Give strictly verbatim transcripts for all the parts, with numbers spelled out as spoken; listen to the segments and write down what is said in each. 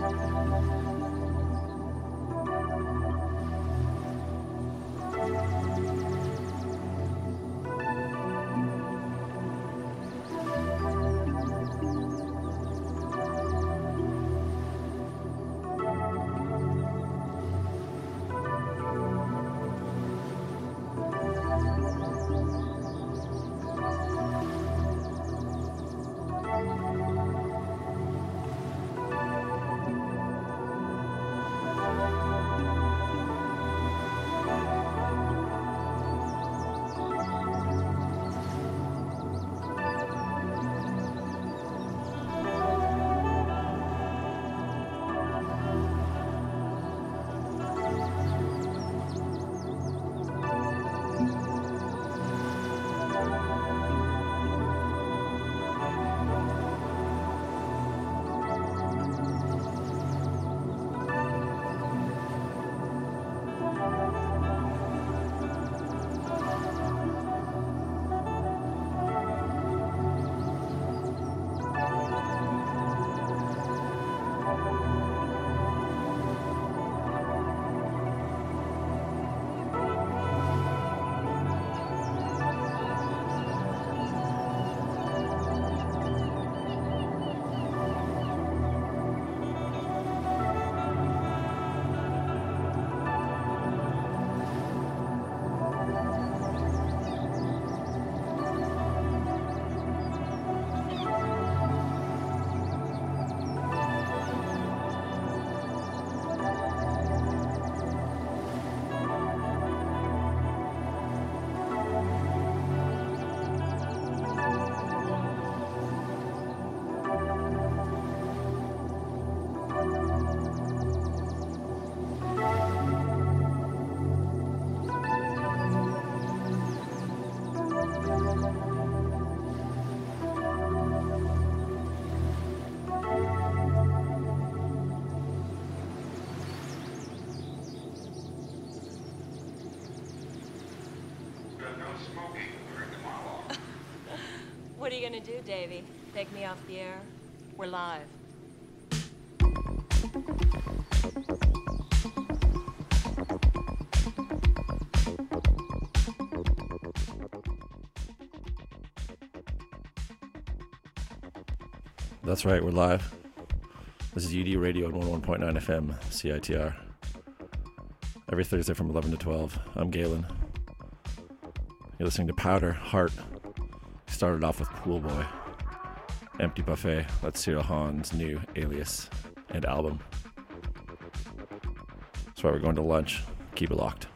What are you gonna do, Davey? Take me off the air? We're live. That's right, we're live. This is U D Radio at one oh one point nine F M, C I T R. Every Thursday from eleven to twelve. I'm Galen. You're listening to Powder, Heart. Started off with Pool Boy. Empty Buffet. That's Cyril Hahn's new alias and album. That's why we're going to lunch. Keep it locked.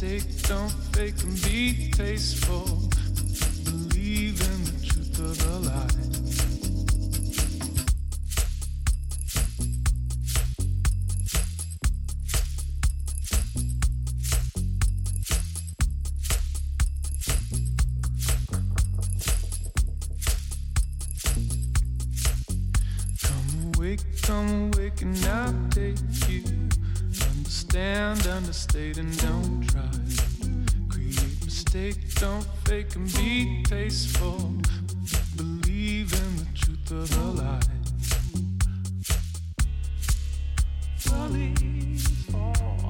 mistake, don't fake and be tasteful. Believe in the truth of the lie. Come awake and I'll take you. Understand, understate and don't try. Create mistake, don't fake and be tasteful. Believe in the truth of the lie. The leaves fall.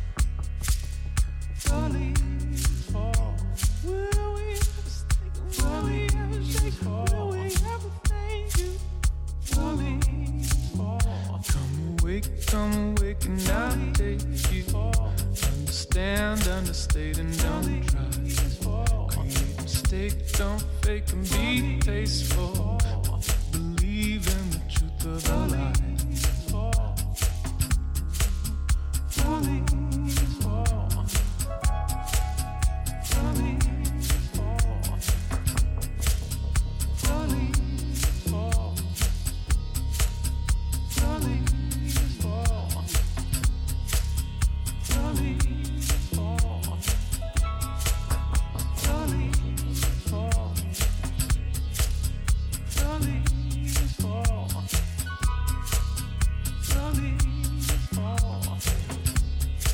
The leaves fall. Will we mistake? Will we ever shake? Will we ever thank you? The leaves come awake, come awake and I'll take you. Understand, understate and don't try. Create mistake, don't fake and be tasteful. Believe in the truth of the lie. The leaves fall. The leaves fall. The leaves fall. The leaves fall. The leaves fall. The leaves fall. The leaves fall. The leaves fall.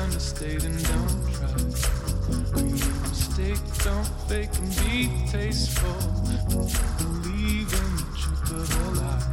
understate and don't try. Create a mistake, don't fake and be tasteful. Believe in the truth of a lie.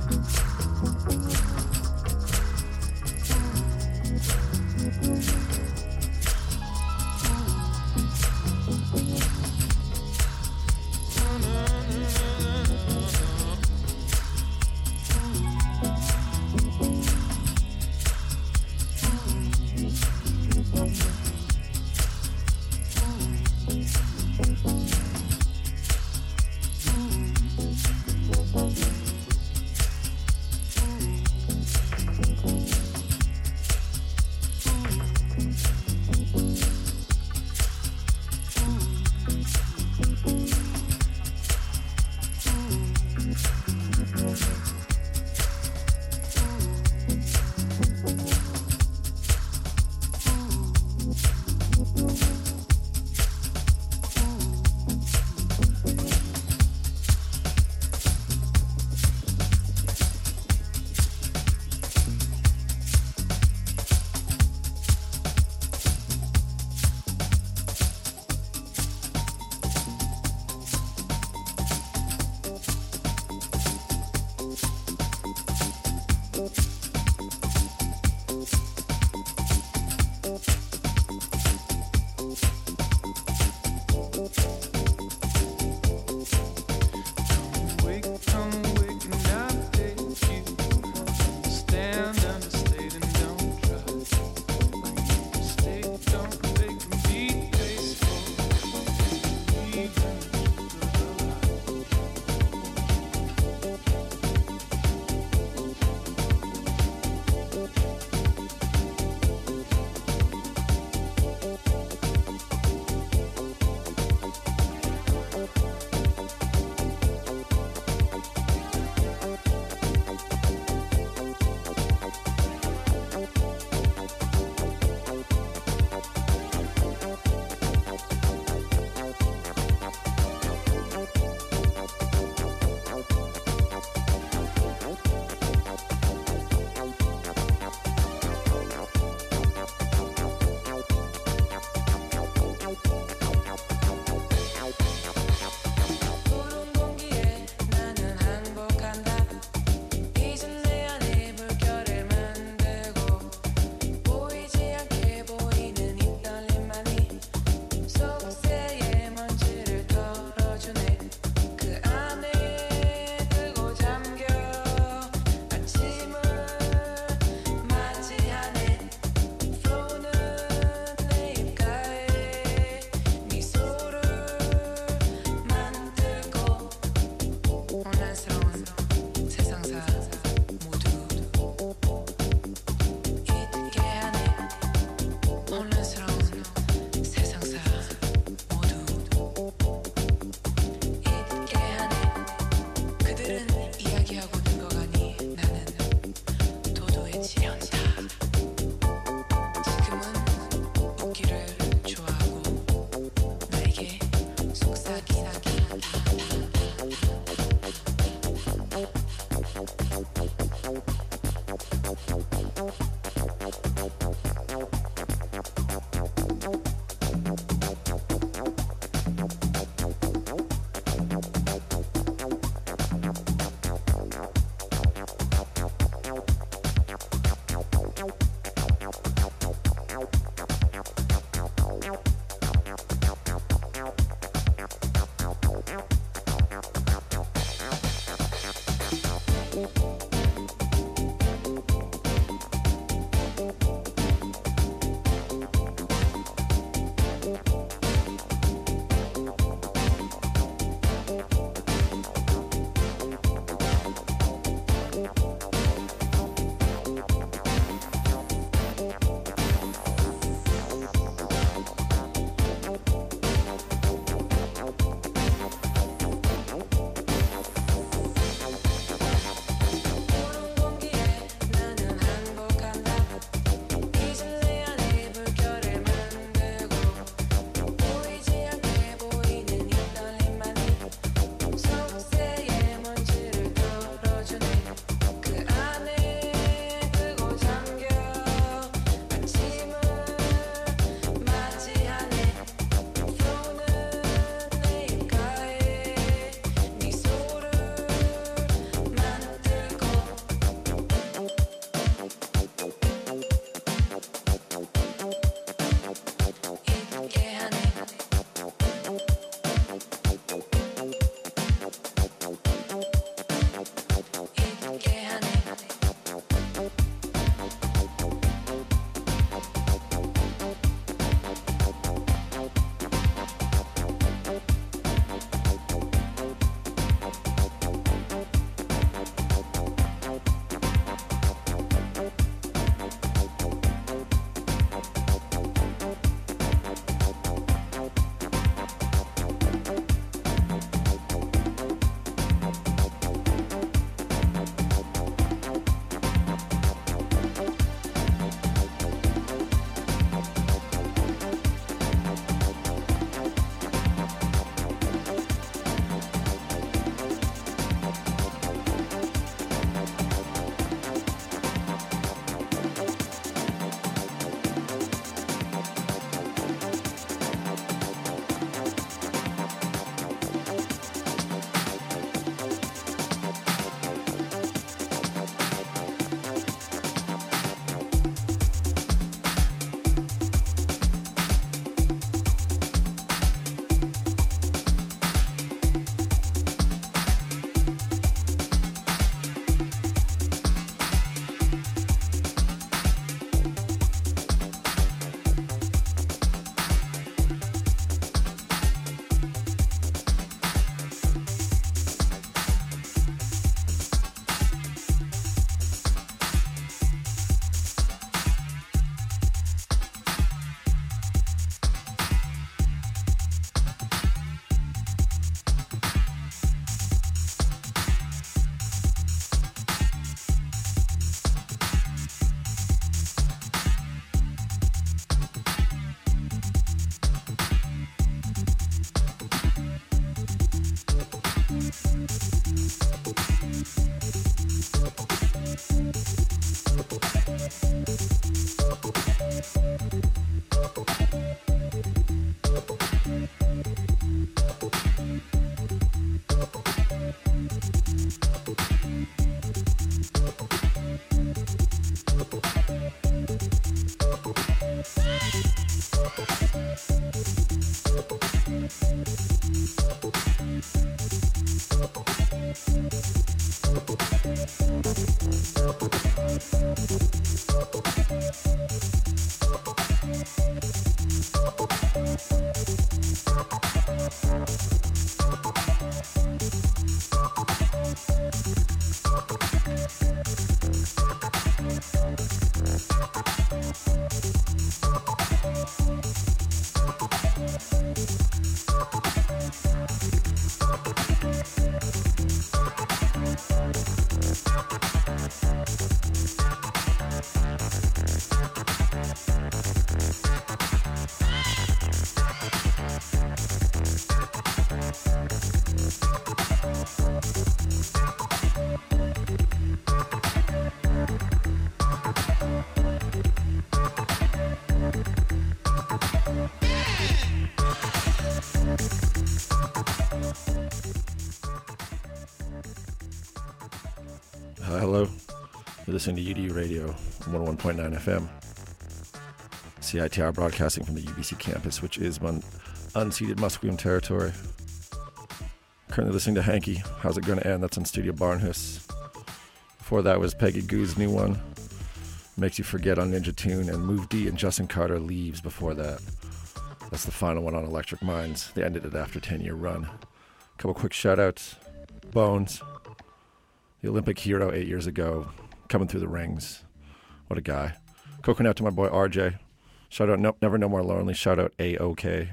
Uh, hello, you're listening to U D Radio one oh one point nine F M. C I T R broadcasting from the U B C campus, which is mon- unceded Musqueam territory. Currently listening to Hanky, How's It Gonna End? That's on Studio Barnhouse. Before that was Peggy Goo's new one, Makes You Forget on Ninja Tune, and Move D and Justin Carter Leaves before that. That's the final one on Electric Minds. They ended it after a ten-year run. A couple quick shout-outs. Bones, the Olympic hero eight years ago, coming through the rings. What a guy. Coconut out to my boy R J. Shout out no, Never No More Lonely. Shout out A O K.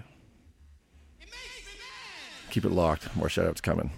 Keep it locked. More shout outs coming.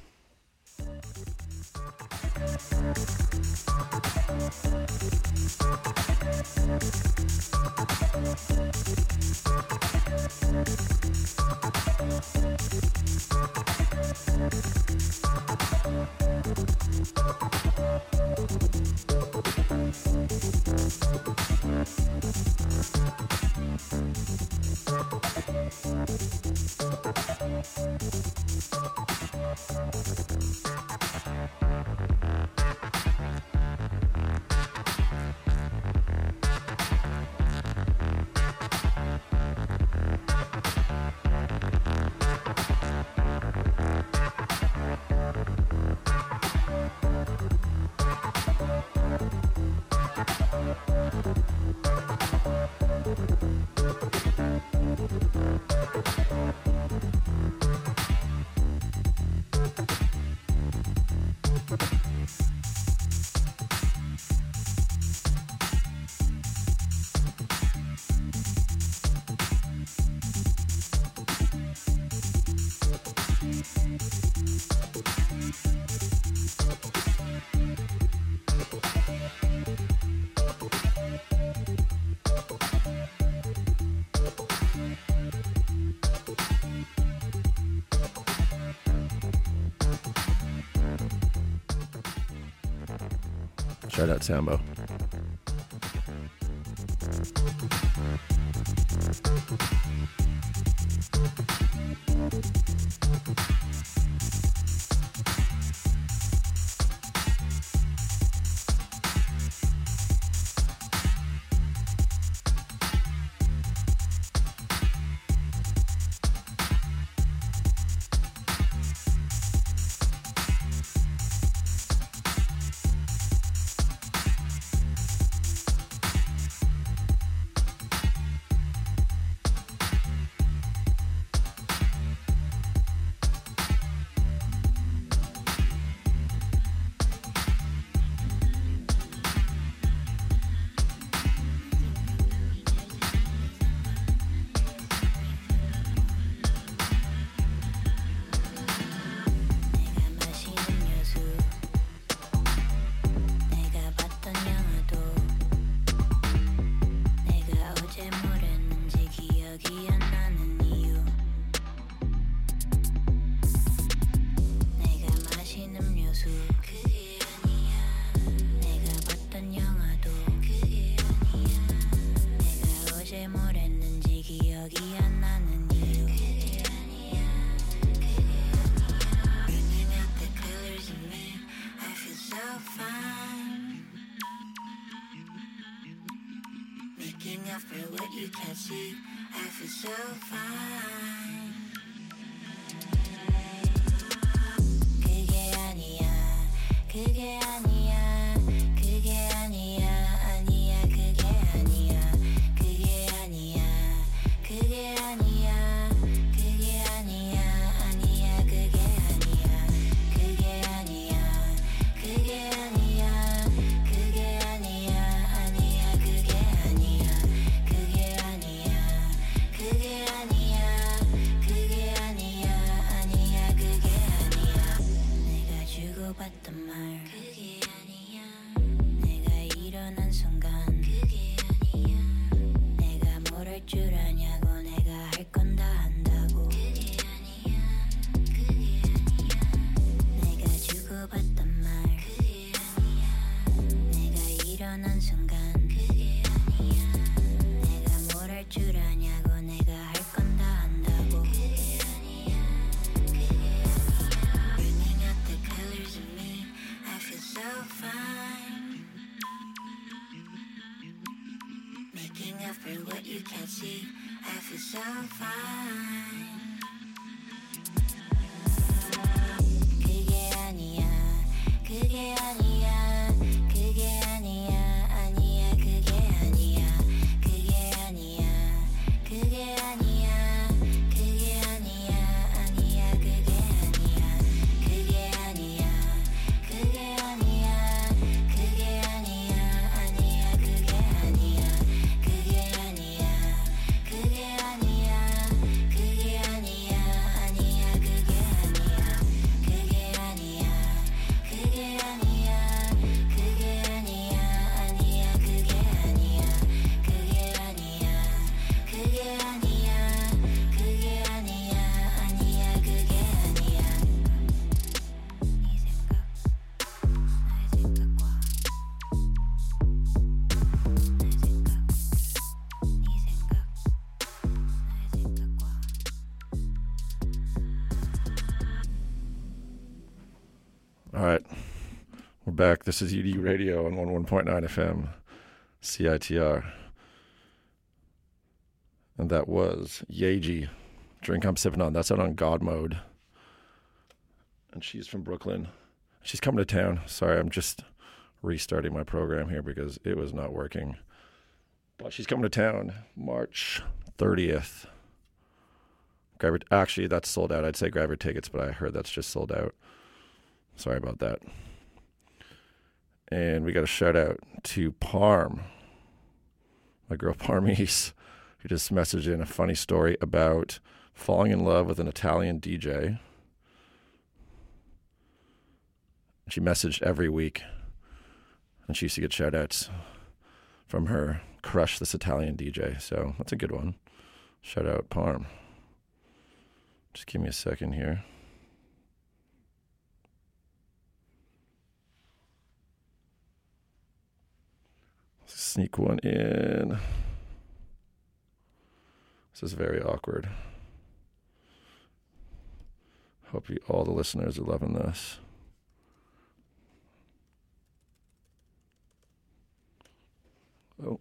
Shout out Sambo. 그게 아니야 I'm fine. 그게 아니야, 그게 아니야, 그게 아니야, 아니야, 그게 아니야, 그게 아니야, 그게 아니야, 그게 아니야, 아니야, 그게 아니야, 그게 아니야, 그게 아니야, 그게 아니야, 아니야, 그게 아니야, 그게 아니야, 그게 아니야, 그게 아니야, 아니야, 그게 아니야, 그게 아니야, 그게 아니야, 그게 아니야, 아니야, 그게 아니야, 그게 아니야, 그게 아니야, 그게 아니야, 아니야, 그게 아니야. 네 생각, 나의 생각과 나의 생각, 네 생각, 나의 생각과 All right, we're back. This is U D Radio on one oh one point nine F M, C I T R. And that was Yeji, Drink I'm Sipping On. That's out on God Mode. And she's from Brooklyn. She's coming to town. Sorry, I'm just restarting my program here because it was not working. But she's coming to town March thirtieth. Grab her, actually, that's sold out. I'd say grab her tickets, but I heard that's just sold out. Sorry about that. And we got a shout out to Parm, my girl Parmise, who just messaged in a funny story about falling in love with an Italian D J. She messaged every week, and she used to get shout outs from her crush, this Italian D J. So that's a good one. Shout out Parm. Just give me a second here. Sneak one in. This is very awkward. Hope you, all the listeners are loving this. Oh.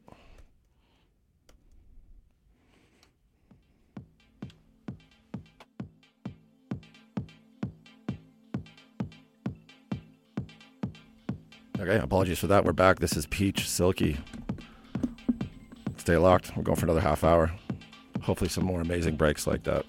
Okay, apologies for that. We're back. This is Peach Silky. Stay locked. We're going for another half hour. Hopefully some more amazing breaks like that.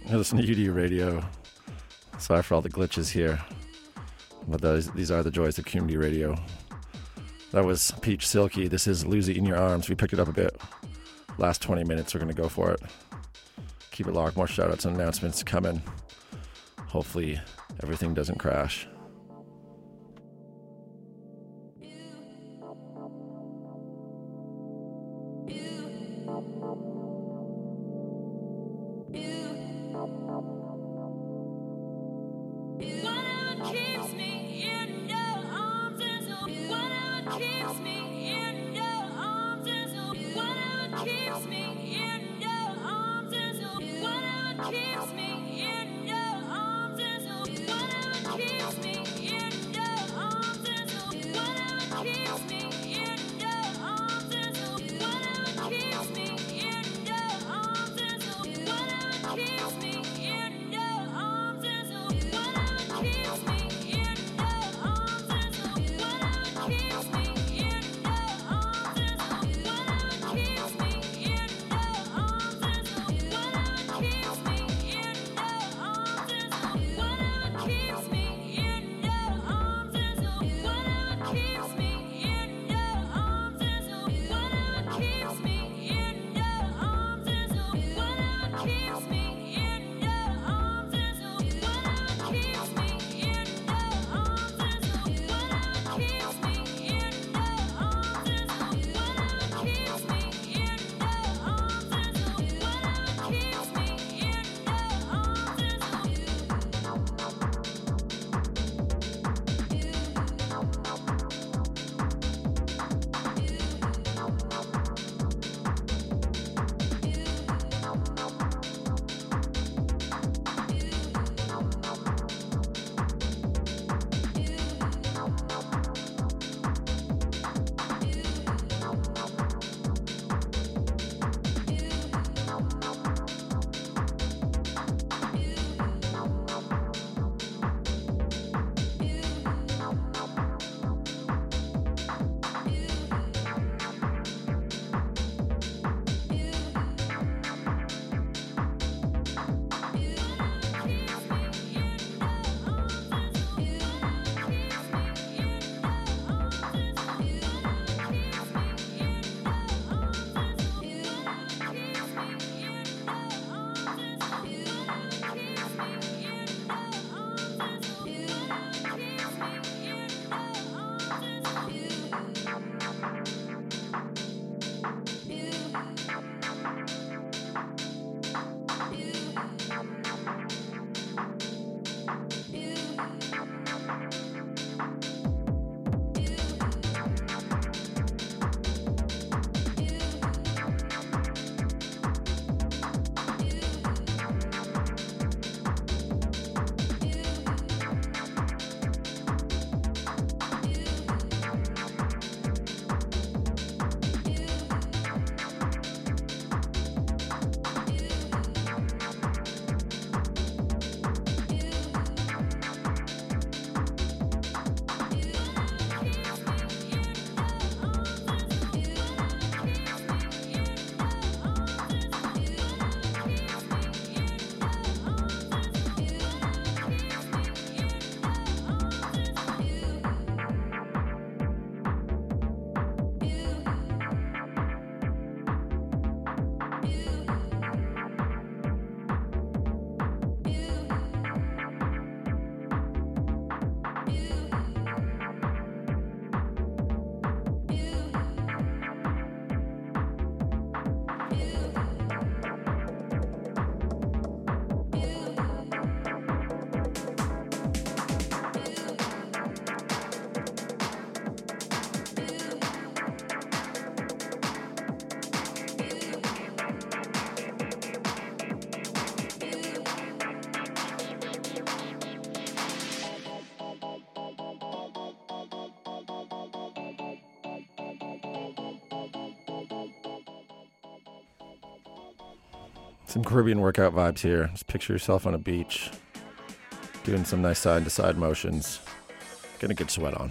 You're listening to U D Radio. Sorry for all the glitches here, but those, these are the joys of community radio. That was Peach Silky. This is Lose It in Your Arms. We picked it up a bit. Last twenty minutes, we're going to go for it. Keep it locked. More shout outs and announcements coming. Hopefully, everything doesn't crash. Some Caribbean workout vibes here. Just picture yourself on a beach, doing some nice side-to-side motions. Getting a good sweat on.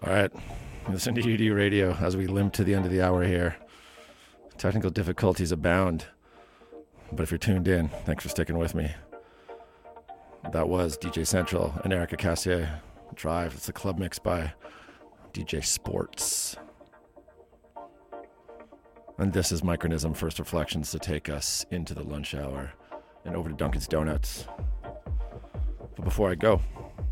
All right, listen to U D Radio as we limp to the end of the hour here. Technical difficulties abound, but if you're tuned in, thanks for sticking with me. That was D J Central and Erica Cassier. Drive. It's a club mix by D J Sports. And this is Micronism First Reflections to take us into the lunch hour and over to Dunkin's Donuts. But before I go,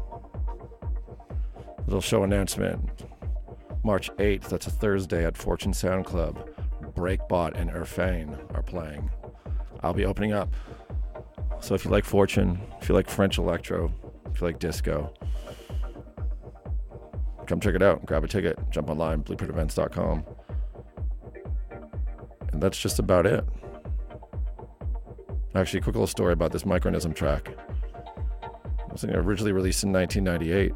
little show announcement. March eighth, that's a Thursday at Fortune Sound Club. Breakbot and Irfane are playing. I'll be opening up. So if you like Fortune, if you like French electro, if you like disco, come check it out. Grab a ticket. Jump online, blueprint events dot com. And that's just about it. Actually, a quick little story about this Micronism track. It was originally released in nineteen ninety-eight.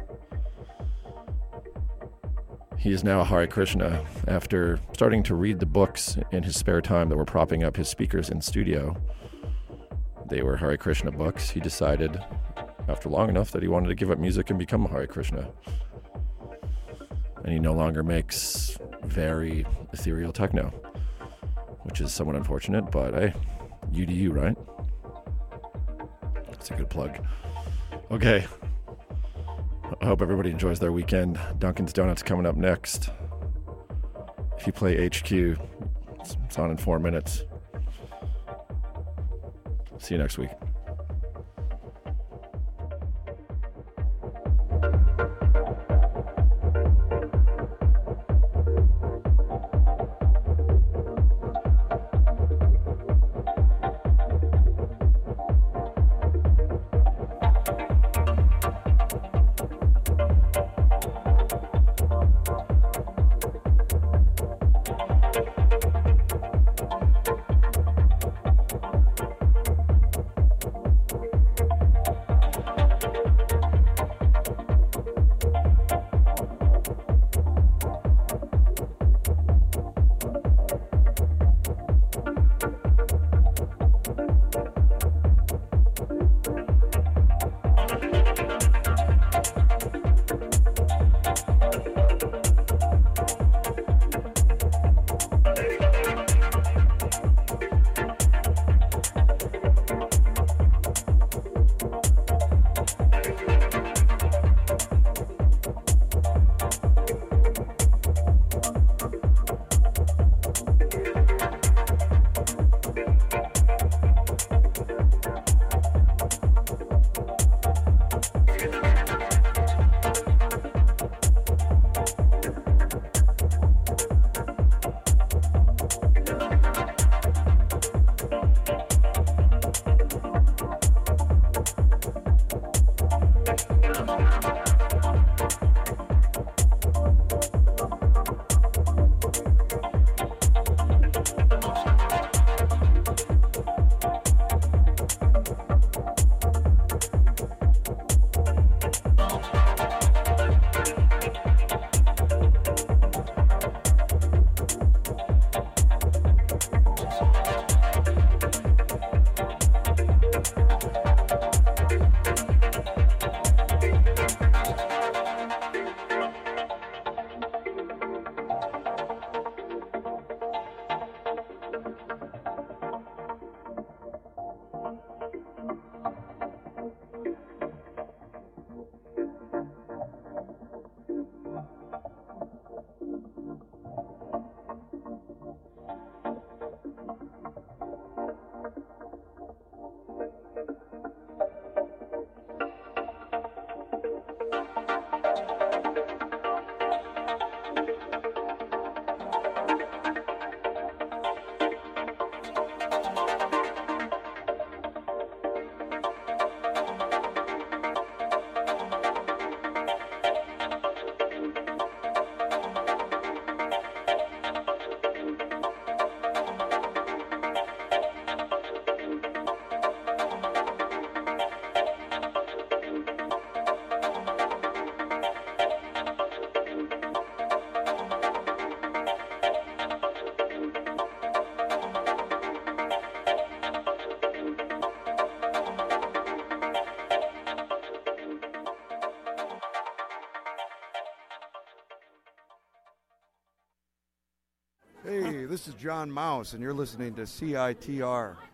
He is now a Hare Krishna after starting to read the books in his spare time that were propping up his speakers in studio. They were Hare Krishna books. He decided, after long enough, that he wanted to give up music and become a Hare Krishna. And he no longer makes very ethereal techno, which is somewhat unfortunate, but hey, U D U, right? That's a good plug. Okay. I hope everybody enjoys their weekend. Dunkin's Donuts coming up next. If you play H Q, it's on in four minutes. See you next week. Hey, this is John Mouse, and you're listening to C I T R.